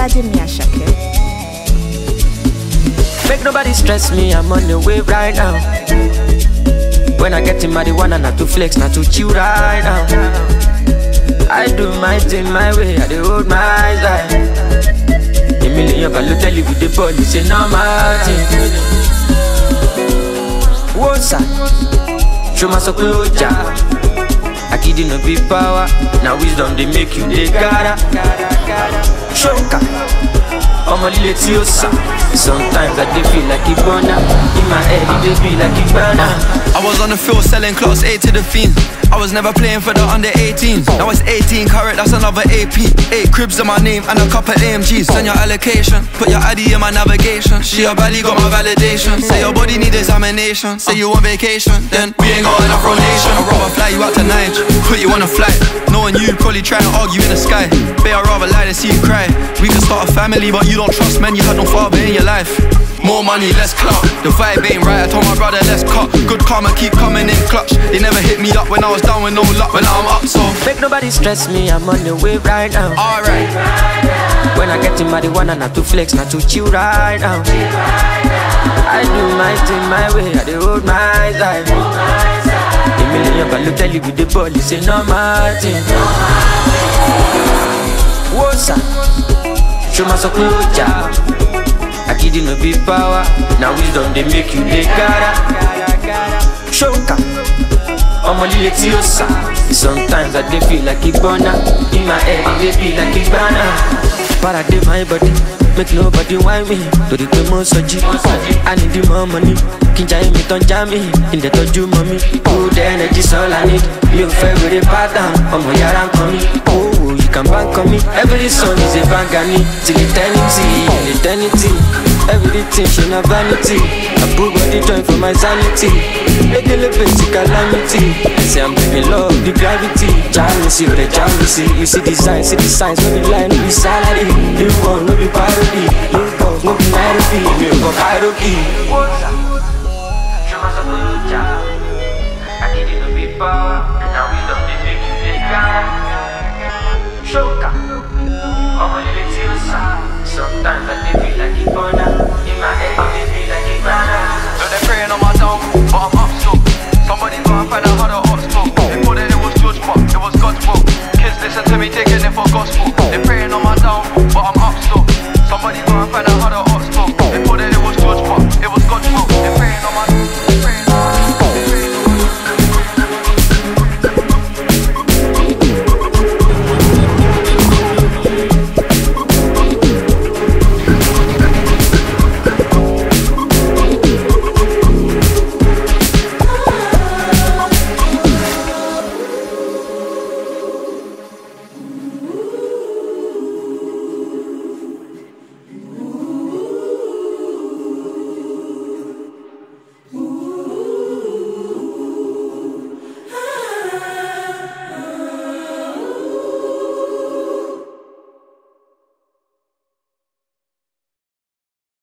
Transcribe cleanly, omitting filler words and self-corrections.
Oladimi Ashake. Make nobody stress me, I'm on the way right now. When I get in marijuana, not to flex, not to chill right now. I do my thing my way, I do hold my side. A million can tell you with the police, say no matter. What's up? Show my close job. I kid you no big power. Now wisdom they make you they gotta. Shoka. I'm a little tiosa. Sometimes I do feel like Ibona. In my head it be like Ibana. I was on the field selling class A to the fiends. I was never playing for the under 18s. Now it's 18 carat, that's another AP. 8 cribs in my name and a couple AMGs. Send your allocation, put your ID in my navigation. She a baddie, got my validation. Say your body need examination. Say you on vacation, then we ain't got enough rotation. I'd rather fly you out to Niger, put you on a flight. Knowing you probably try to argue in the sky. Babe, I'd rather lie than see you cry. We can start a family, but you don't trust men. You had no father in your life. More money, less clout. The vibe ain't right, I told my brother let's cut. Good karma keep coming in clutch. They never hit me up when I was down with no luck. But now I'm up, so make nobody stress me, I'm on the way right now. Alright. When I get in marijuana, not to flex, not to chill right now. I do my thing my way, I do hold my side. A million can tell you with the police, say no matter. What's up? Show my close job. I kid you no big power. Now wisdom they make you they gotta. Shoka. I'm a little tiosa. Sometimes I dey feel like Ibona. In my head it dey be like Ibana. Parade my body, make nobody whine me. To the most soji, I need the more money. Kinja me ton jammy, in the toju mommy. Good energy's all I need. You favorite pattern, I'm a yaran coming. Oh, you can bank on me. Every song is a bangani. Till eternity, everything should not vanity. I put body joint for my sanity. Make a little bit calamity. I say I'm bringing love, the gravity. Jealousy, the jealousy. You see the signs, no be line, no be salary. You want, no be parody. You boss, no be Nairobi. You go Kairoki. Show us a good job. I need you to be power. Now we don't make you big guy. Shoka. I'm a little tiosa. Sometimes I